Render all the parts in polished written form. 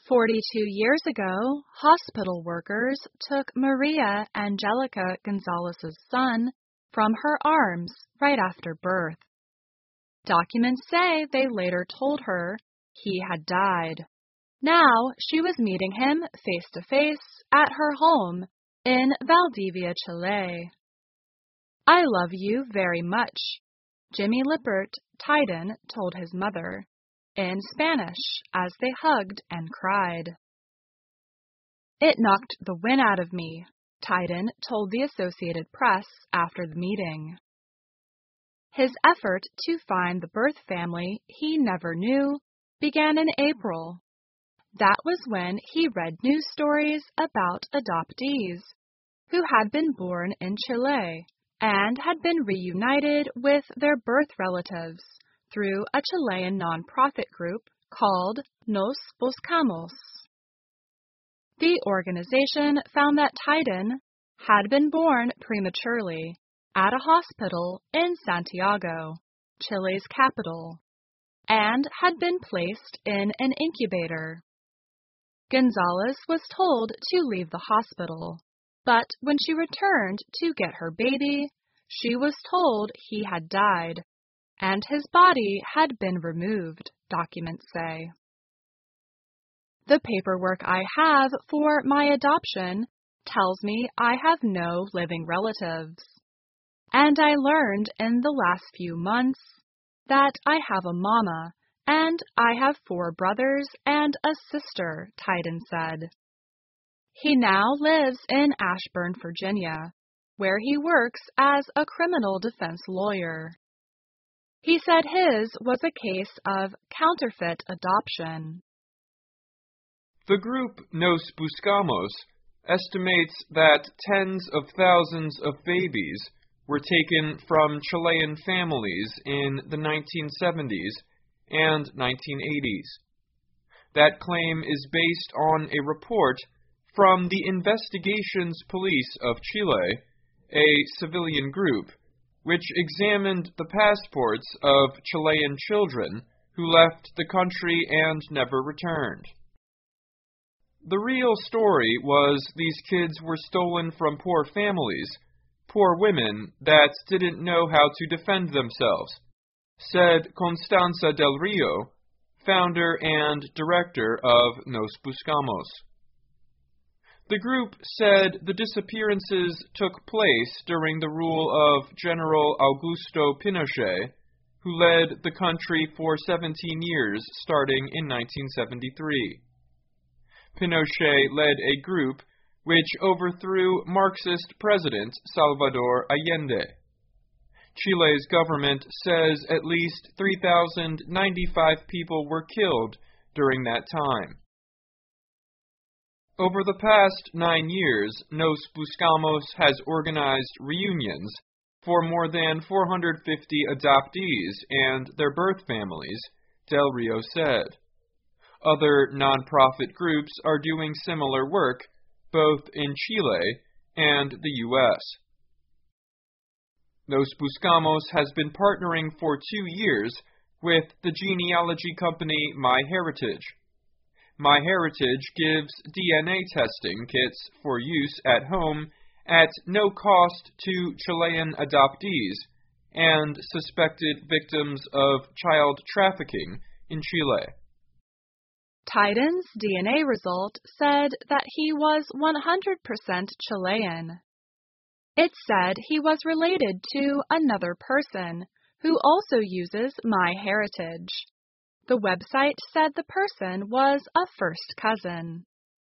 42 years ago, hospital workers took Maria Angelica Gonzalez's son from her arms right after birth. Documents say they later told her he had died. Now she was meeting him face to face at her home in Valdivia, Chile. "I love you very much," Jimmy Lippert, Tiden, told his mother in Spanish as they hugged and cried. "It knocked the wind out of me," Tiden told the Associated Press after the meeting. His effort to find the birth family he never knew began in April. That was when he read news stories about adoptees who had been born in Chile and had been reunited with their birth relatives through a Chilean nonprofit group called Nos Buscamos. The organization found that Tiden had been born prematurely at a hospital in Santiago, Chile's capital, and had been placed in an incubator. Gonzalez was told to leave the hospital, but when she returned to get her baby, she was told he had died and his body had been removed, documents say. "The paperwork I have for my adoption tells me I have no living relatives. And I learned in the last few months that I have a mama and I have 4 brothers and a sister," Tiden said. He now lives in Ashburn, Virginia, where he works as a criminal defense lawyer. He said his was a case of counterfeit adoption. The group Nos Buscamos estimates that tens of thousands of babies were taken from Chilean families in the 1970s and 1980s. That claim is based on a report from the Investigations Police of Chile, a civilian group, which examined the passports of Chilean children who left the country and never returned. The real story was these kids were stolen from poor families, poor women that didn't know how to defend themselves, said Constanza del Rio, founder and director of Nos Buscamos. The group said the disappearances took place during the rule of General Augusto Pinochet, who led the country for 17 years starting in 1973. Pinochet led a group which overthrew Marxist President Salvador Allende. Chile's government says at least 3,095 people were killed during that time. Over the past 9 years, Nos Buscamos has organized reunions for more than 450 adoptees and their birth families, Del Rio said. Other nonprofit groups are doing similar work, both in Chile and the U.S. Nos Buscamos has been partnering for 2 years with the genealogy company MyHeritage. MyHeritage gives DNA testing kits for use at home at no cost to Chilean adoptees and suspected victims of child trafficking in Chile. Tiden's DNA result said that he was 100% Chilean. It said he was related to another person who also uses MyHeritage. The website said the person was a first cousin.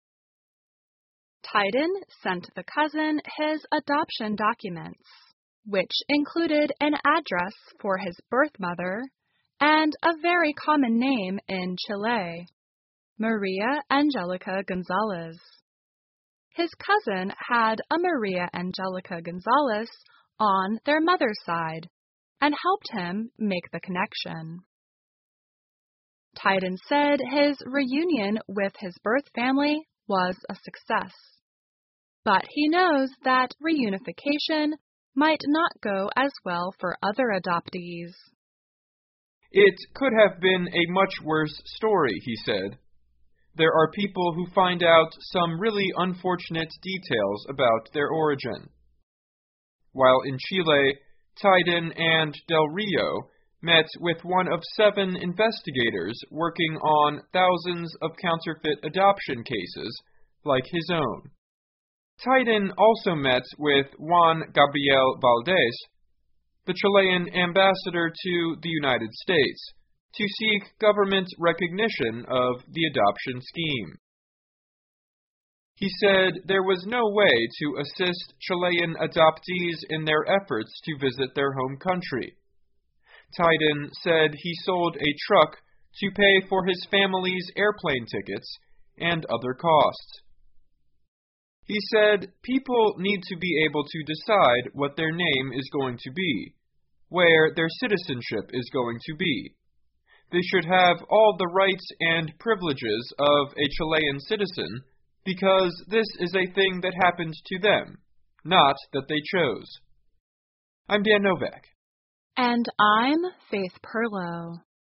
Tiden sent the cousin his adoption documents, which included an address for his birth mother and a very common name in Chile, Maria Angelica Gonzalez. His cousin had a Maria Angelica Gonzalez on their mother's side and helped him make the connection. Tiden said his reunion with his birth family was a success, but he knows that reunification might not go as well for other adoptees. It could have been a much worse story, he said. there are people who find out some really unfortunate details about their origin. While in Chile, Tiden and Del Rio met with one of 7 investigators working on thousands of counterfeit adoption cases like his own. Tiden also met with Juan Gabriel Valdez, the Chilean ambassador to the United States, to seek government recognition of the adoption scheme. He said there was no way to assist Chilean adoptees in their efforts to visit their home country. Tiden said he sold a truck to pay for his family's airplane tickets and other costs. He said people need to be able to decide what their name is going to be, where their citizenship is going to be. They should have all the rights and privileges of a Chilean citizen because this is a thing that happened to them, not that they chose. I'm Dan Novak. And I'm Faith Perlow.